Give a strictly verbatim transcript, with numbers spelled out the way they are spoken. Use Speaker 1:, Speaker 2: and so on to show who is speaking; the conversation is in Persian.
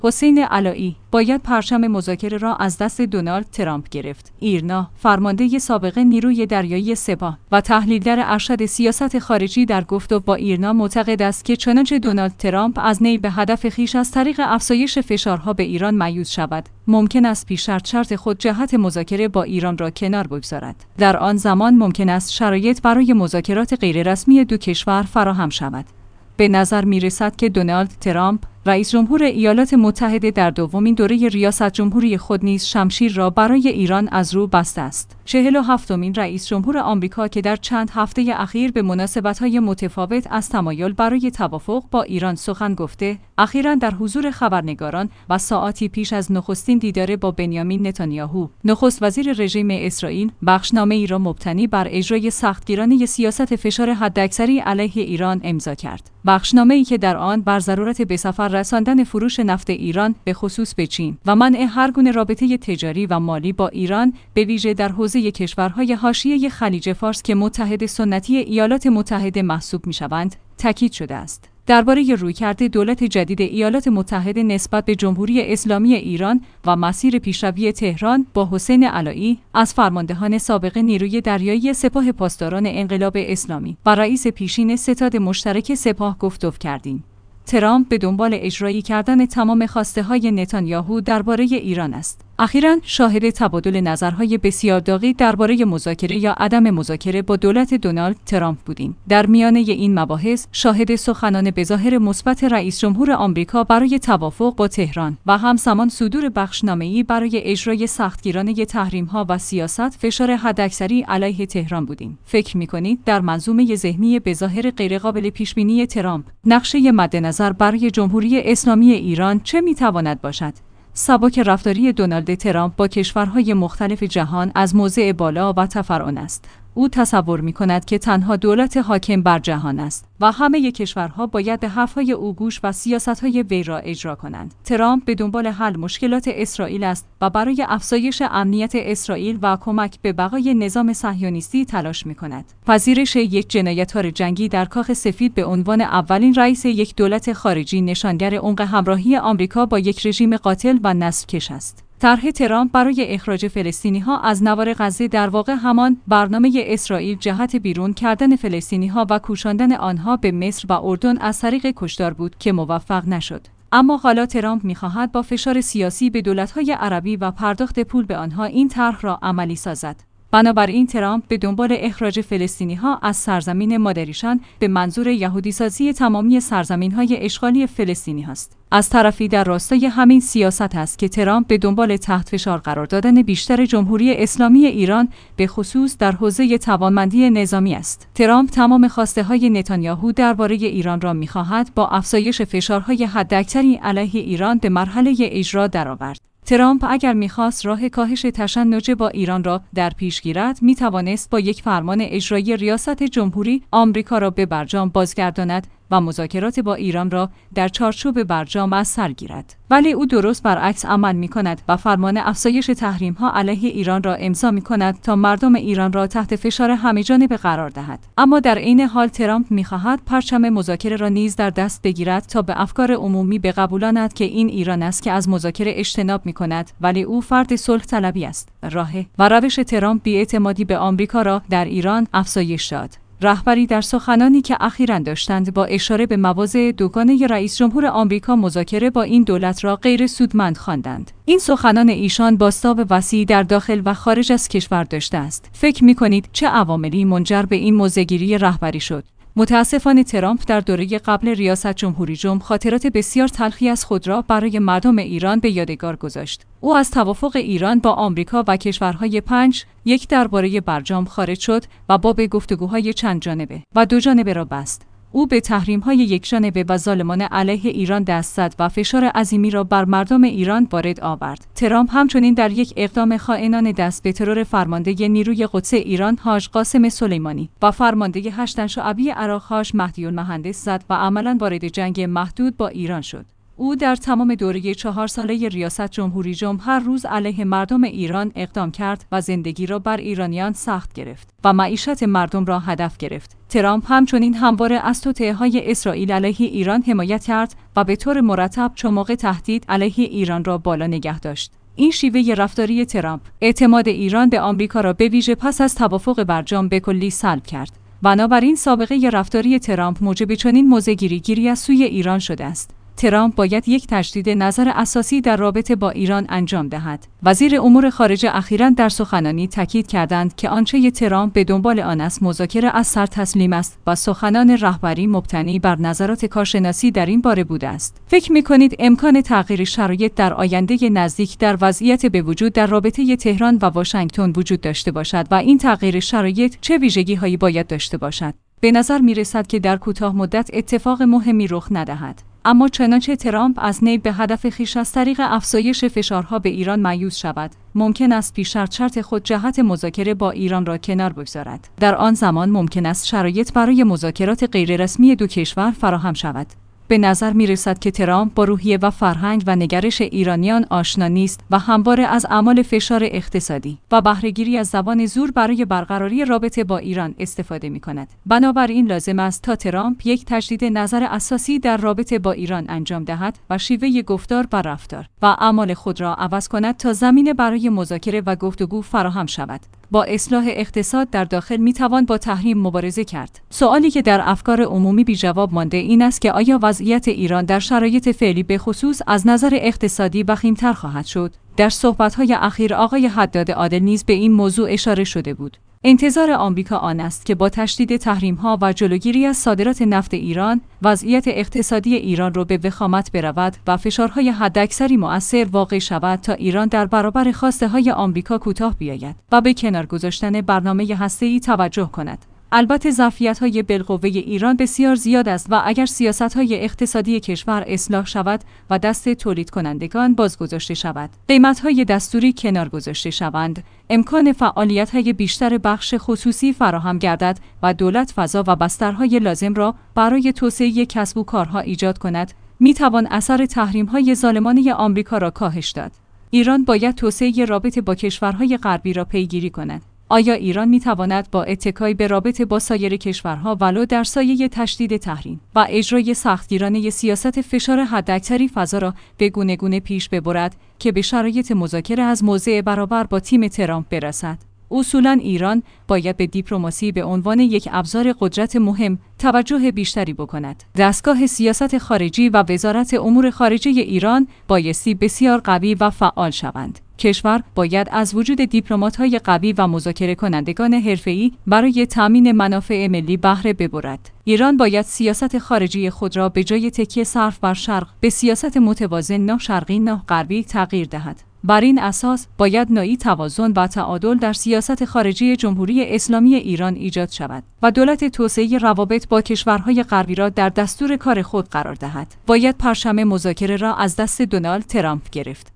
Speaker 1: حسین علایی باید پرچم مذاکره را از دست دونالد ترامپ گرفت. ایرنا، فرمانده سابق نیروی دریایی سپاه و تحلیلگر ارشد سیاست خارجی، در گفتگو با ایرنا معتقد است که چنانچه دونالد ترامپ از نی به هدف خویش از طریق افزایش فشارها به ایران مایوس شود، ممکن است پیش شرط شرط خود جهت مذاکره با ایران را کنار بگذارد. در آن زمان ممکن است شرایط برای مذاکرات غیررسمی دو کشور فراهم شود. به نظر می رسد که دونالد ترامپ رئیس جمهور ایالات متحده در دومین دوره ریاست جمهوری خود نیز شمشیر را برای ایران از رو بسته است. چهل و هفتمین رئیس جمهور آمریکا که در چند هفته اخیر به مناسبت‌های متفاوت از تمایل برای توافق با ایران سخن گفته، اخیراً در حضور خبرنگاران و ساعاتی پیش از نخستین دیدار با بنیامین نتانیاهو، نخست وزیر رژیم اسرائیل، بخشنامه‌ای را مبتنی بر اجرای سختگیرانه سیاست فشار حداکثری علیه ایران امضا کرد. بخشنامه‌ای که در آن بر ضرورت به سفر رساندن فروش نفت ایران به خصوص به چین و منع هر گونه رابطه تجاری و مالی با ایران، به ویژه در حوزه کشورهای حاشیه خلیج فارس که متحد سنتی ایالات متحده محسوب می‌شوند، تاکید شده است. درباره رویکرد دولت جدید ایالات متحده نسبت به جمهوری اسلامی ایران و مسیر پیشروی تهران با حسین علایی از فرماندهان سابق نیروی دریایی سپاه پاسداران انقلاب اسلامی و رئیس پیشین ستاد مشترک سپاه گفتگو کردیم. ترامپ به دنبال اجرایی کردن تمام خواسته‌های نتانیاهو درباره ایران است. اخیراً شاهد تبادل نظرهای بسیار دقیق درباره مذاکره یا عدم مذاکره با دولت دونالد ترامپ بودیم. در میانه این مباحث شاهد سخنان بظاهر مثبت رئیس جمهور آمریکا برای توافق با تهران و همزمان صدور بخشنامه‌ای برای اجرای سختگیرانه تحریم‌ها و سیاست فشار حداکثری علیه تهران بودیم. فکر می‌کنید در منظومه ذهنی بظاهر غیرقابل پیش‌بینی ترامپ، نقشه مد نظر برای جمهوری اسلامی ایران چه می‌تواند باشد؟ سبک رفتاری دونالد ترامپ با کشورهای مختلف جهان از موضع بالا و تفرعن است. او تصور می‌کند که تنها دولت حاکم بر جهان است و همه کشورها باید به حرف‌های او گوش و سیاست‌های وی را اجرا کنند. ترامپ به دنبال حل مشکلات اسرائیل است و برای افزایش امنیت اسرائیل و کمک به بقای نظام صهیونیستی تلاش می‌کند. پذیرش یک جنایتکار جنگی در کاخ سفید به عنوان اولین رئیس یک دولت خارجی نشانگر عمق همراهی آمریکا با یک رژیم قاتل و نسل‌کش است. طرح ترامپ برای اخراج فلسطینی‌ها از نوار غزه در واقع همان برنامه اسرائیل جهت بیرون کردن فلسطینی‌ها و کوشاندن آنها به مصر و اردن از طریق کشتار بود که موفق نشد. اما حالا ترامپ می‌خواهد با فشار سیاسی به دولت‌های عربی و پرداخت پول به آنها این طرح را عملی سازد. بنابراین ترامپ به دنبال اخراج فلسطینی‌ها از سرزمین مادریشان به منظور یهودی‌سازی تمامی سرزمین‌های اشغالی فلسطینی است. از طرفی در راستای همین سیاست است که ترامپ به دنبال تحت فشار قرار دادن بیشتر جمهوری اسلامی ایران به خصوص در حوزه توانمندی نظامی است. ترامپ تمام خواسته‌های نتانیاهو درباره ایران را می‌خواهد با افزایش فشارهای حداکثری علیه ایران به مرحله اجرا درآورد. ترامپ اگر می‌خواست راه کاهش تشنج با ایران را در پیش گیرد، می‌توانست با یک فرمان اجرایی ریاست جمهوری آمریکا را به برجام بازگرداند و مذاکرات با ایران را در چارچوب برجام از سر گیرد. ولی او درست برعکس عمل می‌کند و فرمان افزایش تحریم‌ها علیه ایران را امضا می‌کند تا مردم ایران را تحت فشار همه‌جانبه قرار دهد. اما در عین حال ترامپ می‌خواهد پرچم مذاکره را نیز در دست بگیرد تا به افکار عمومی بقبولاند که این ایران است که از مذاکره اجتناب می‌کند، ولی او فرد صلح طلبی است. راه و روش ترامپ بی‌اعتمادی به آمریکا را در ایران افزایش داد. رهبری در سخنانی که اخیراً داشتند با اشاره به مواضع دوگانه رئیس جمهور آمریکا مذاکره با این دولت را غیر سودمند خواندند. این سخنان ایشان بازتاب وسیعی در داخل و خارج از کشور داشته است. فکر می‌کنید چه عواملی منجر به این موضع‌گیری رهبری شد؟ متاسفانه ترامپ در دوره قبل ریاست جمهوری جم خاطرات بسیار تلخی از خود را برای مردم ایران به یادگار گذاشت. او از توافق ایران با آمریکا و کشورهای پنج یک درباره برجام خارج شد و باب گفتگوهای چند جانبه و دو جانبه را بست. او به تحریم‌های یکجانبه و ظالمانه علیه ایران دست زد و فشار عظیمی را بر مردم ایران وارد آورد. ترامپ همچنین در یک اقدام خائنانه دست به ترور فرمانده نیروی قدس ایران حاج قاسم سلیمانی و فرمانده هشتن شعبی عراق حاج مهدی المهندس زد و عملاً وارد جنگ محدود با ایران شد. او در تمام دوره چهار ساله ریاست جمهوری جم هر روز علیه مردم ایران اقدام کرد و زندگی را بر ایرانیان سخت گرفت و معیشت مردم را هدف گرفت. ترامپ همچنین همواره از توطئه‌های اسرائیل علیه ایران حمایت کرد و به طور مرتب چماق تهدید علیه ایران را بالا نگه داشت. این شیوه رفتاری ترامپ اعتماد ایران به آمریکا را به ویژه پس از توافق برجام به کلی سلب کرد. بنابراین سابقه رفتاری ترامپ موجب چنین موضع‌گیری گیری از سوی ایران شده است. ترامپ باید یک تجدید نظر اساسی در رابطه با ایران انجام دهد. وزیر امور خارجه اخیراً در سخنانی تاکید کردند که آنچه ترامپ به دنبال آن است مذاکره از سر تسلیم است و سخنان رهبری مبتنی بر نظرات کارشناسی در این باره بوده است. فکر می‌کنید امکان تغییر شرایط در آینده نزدیک در وضعیت به وجود در رابطه تهران و واشنگتن وجود داشته باشد و این تغییر شرایط چه ویژگی‌هایی باید داشته باشد؟ به نظر می‌رسد که در کوتاه مدت اتفاق مهمی رخ ندهد. اما چنانچه ترامپ از نی به هدف خویش از طریق افزایش فشارها به ایران مایوس شود، ممکن است پیش از شرط خود جهت مذاکره با ایران را کنار بگذارد. در آن زمان ممکن است شرایط برای مذاکرات غیررسمی دو کشور فراهم شود. به نظر می رسد که ترامپ با روحیه و فرهنگ و نگرش ایرانیان آشنا نیست و همواره از اعمال فشار اقتصادی و بهره‌گیری از زبان زور برای برقراری رابطه با ایران استفاده می کند. بنابراین لازم است تا ترامپ یک تجدید نظر اساسی در رابطه با ایران انجام دهد و شیوه گفتار و رفتار و اعمال خود را عوض کند تا زمینه برای مذاکره و گفتگو فراهم شود. با اصلاح اقتصاد در داخل می توان با تحریم مبارزه کرد. سوالی که در افکار عمومی بی جواب مانده این است که آیا وضعیت ایران در شرایط فعلی به خصوص از نظر اقتصادی وخیم‌تر خواهد شد؟ در صحبت‌های اخیر آقای حداد عادل نیز به این موضوع اشاره شده بود. انتظار آمریکا آن است که با تشدید تحریم‌ها و جلوگیری از صادرات نفت ایران، وضعیت اقتصادی ایران را به وخامت برود و فشارهای حداکثری مؤثر واقع شود تا ایران در برابر خواسته‌های آمریکا کوتاه بیاید و به کنار گذاشتن برنامه هسته‌ای توجه کند. البته ظرفیت‌های بالقوه ایران بسیار زیاد است و اگر سیاست‌های اقتصادی کشور اصلاح شود و دست تولید کنندگان بازگذاشته شود، قیمت‌های دستوری کنار گذاشته شوند، امکان فعالیت‌های بیشتر بخش خصوصی فراهم گردد و دولت فضا و بسترهای لازم را برای توسعه کسب و کارها ایجاد کند، می‌توان اثر تحریم‌های ظالمانه آمریکا را کاهش داد. ایران باید توسعه رابطه با کشورهای غربی را پیگیری کند. آیا ایران می‌تواند با اتکای به رابطه با سایر کشورها ولو در سایه تشدید تحریم و اجرای سختگیرانه سیاست فشار حداکثری فضا را به گونه گونه پیش ببرد که به شرایط مذاکره از موضع برابر با تیم ترامپ برسد؟ اصولاً ایران باید به دیپلماسی به عنوان یک ابزار قدرت مهم توجه بیشتری بکند. دستگاه سیاست خارجی و وزارت امور خارجه ایران بایستی بسیار قوی و فعال شوند. کشور باید از وجود دیپلمات‌های قوی و مذاکره کنندگان حرفه‌ای برای تامین منافع ملی بهره ببرد. ایران باید سیاست خارجی خود را به جای تکیه صرف بر شرق به سیاست متوازن نه شرقی نه غربی تغییر دهد. بر این اساس باید نوعی توازن و تعادل در سیاست خارجی جمهوری اسلامی ایران ایجاد شود و دولت توسعه روابط با کشورهای غربی را در دستور کار خود قرار دهد. باید پرچم مذاکره را از دست دونالد ترامپ گرفت.